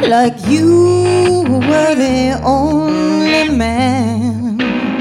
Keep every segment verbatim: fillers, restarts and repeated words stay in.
like you were the only man.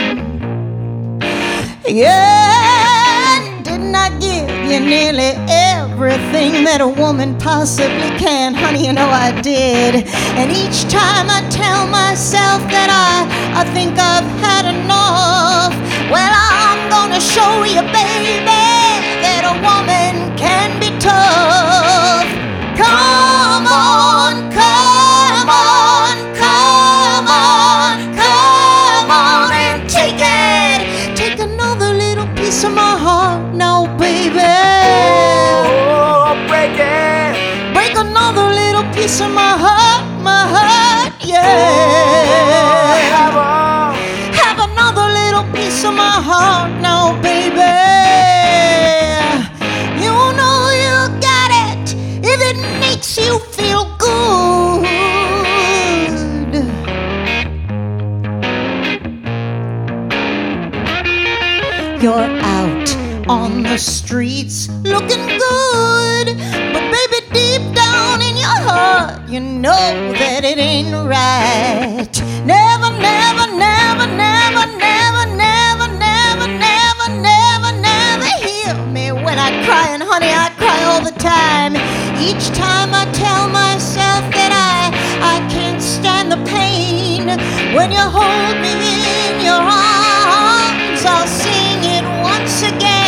Yeah, didn't I give you nearly everything that a woman possibly can? Honey, you know I did. And each time I tell myself that I, I think I've had enough, well, I'm gonna show you, baby, that a woman can be tough. Come on, come on, come on, come on and take it. Take another little piece of my heart now, baby. Oh, break it. Break another little piece of my heart, my heart, yeah. Oh, have a, have another little piece of my heart now, baby. You know you got it if it makes you feel good. You're out on the streets looking good, but baby, deep down in your heart, you know that it ain't right. Never, never, never, never, never, never, never, never, never, never hear me when I cry, and honey, I cry all the time. Each time I tell myself that I, I can't stand the pain. When you hold me in your arms, I'll sing it once again.